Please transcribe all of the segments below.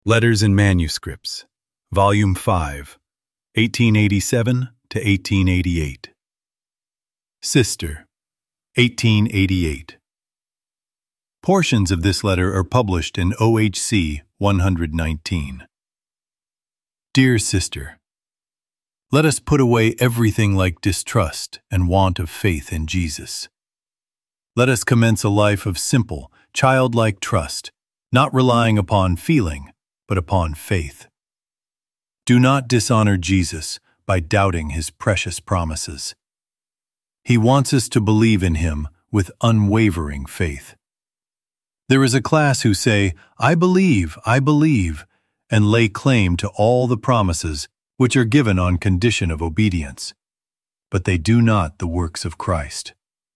Letters and Manuscripts, Volume 5, 1887 to 1888. Sister, 1888. Portions of this letter are published in OHC 119. Dear Sister, let us put away everything like distrust and want of faith in Jesus. Let us commence a life of simple, childlike trust, not relying upon feeling, but upon faith. Do not dishonor Jesus by doubting his precious promises. He wants us to believe in him with unwavering faith. There is a class who say, I believe, and lay claim to all the promises which are given on condition of obedience, but they do not the works of Christ.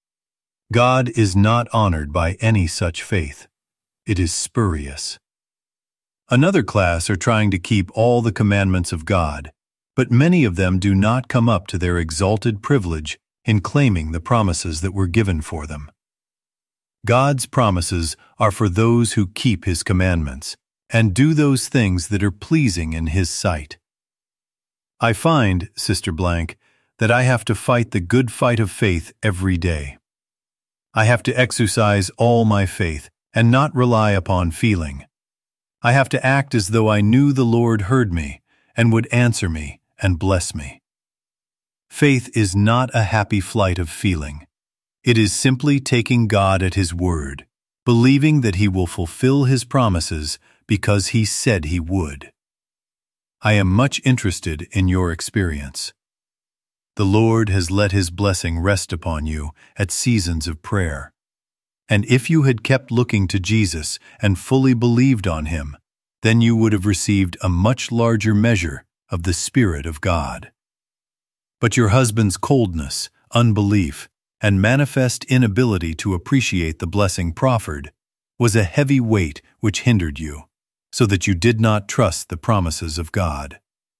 God is not honored by any such faith. It is spurious. Another class are trying to keep all the commandments of God, but many of them do not come up to their exalted privilege in claiming the promises that were given for them. God's promises are for those who keep his commandments and do those things that are pleasing in his sight. I find, Sister Blank, that I have to fight the good fight of faith every day. I have to exercise all my faith and not rely upon feeling. I have to act as though I knew the Lord heard me and would answer me and bless me. Faith is not a happy flight of feeling. It is simply taking God at his word, believing that he will fulfill his promises because he said he would. I am much interested in your experience. The Lord has let his blessing rest upon you at seasons of prayer. And if you had kept looking to Jesus and fully believed on him, then you would have received a much larger measure of the Spirit of God. But your husband's coldness, unbelief, and manifest inability to appreciate the blessing proffered was a heavy weight which hindered you, so that you did not trust the promises of God.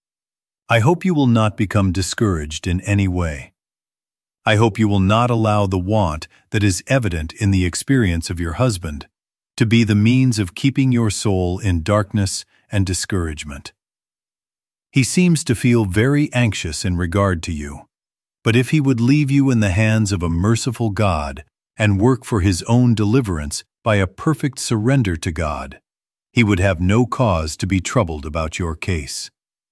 I hope you will not become discouraged in any way. I hope you will not allow the want that is evident in the experience of your husband to be the means of keeping your soul in darkness and discouragement. He seems to feel very anxious in regard to you, but if he would leave you in the hands of a merciful God and work for his own deliverance by a perfect surrender to God, he would have no cause to be troubled about your case.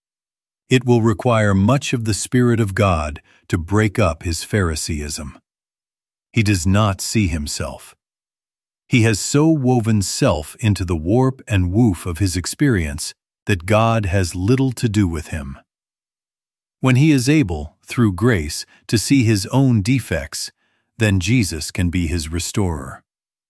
It will require much of the Spirit of God to break up his Phariseeism. He does not see himself. He has so woven self into the warp and woof of his experience that God has little to do with him. When he is able, through grace, to see his own defects, then Jesus can be his restorer.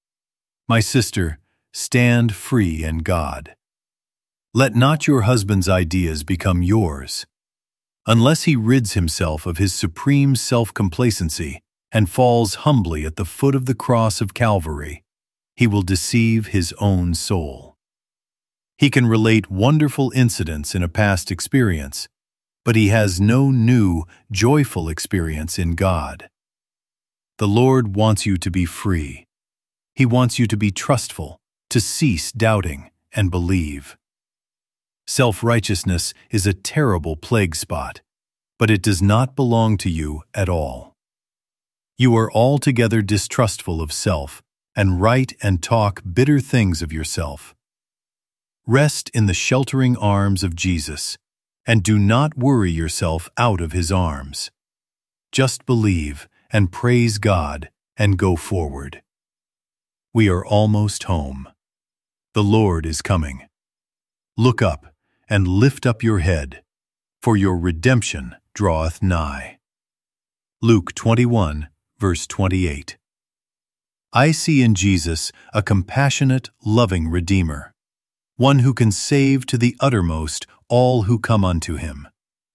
My sister, stand free in God. Let not your husband's ideas become yours. Unless he rids himself of his supreme self-complacency and falls humbly at the foot of the cross of Calvary, he will deceive his own soul. He can relate wonderful incidents in a past experience, but he has no new, joyful experience in God. The Lord wants you to be free. He wants you to be trustful, to cease doubting and believe. Self-righteousness is a terrible plague spot, but it does not belong to you at all. You are altogether distrustful of self and write and talk bitter things of yourself. Rest in the sheltering arms of Jesus and do not worry yourself out of his arms. Just believe and praise God and go forward. We are almost home. The Lord is coming. Look up and lift up your head, for your redemption draweth nigh. Luke 21, verse 28. I see in Jesus a compassionate, loving Redeemer, one who can save to the uttermost all who come unto him.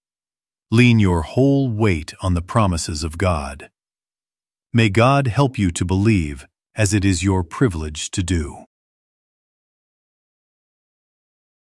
Lean your whole weight on the promises of God. May God help you to believe, as it is your privilege to do.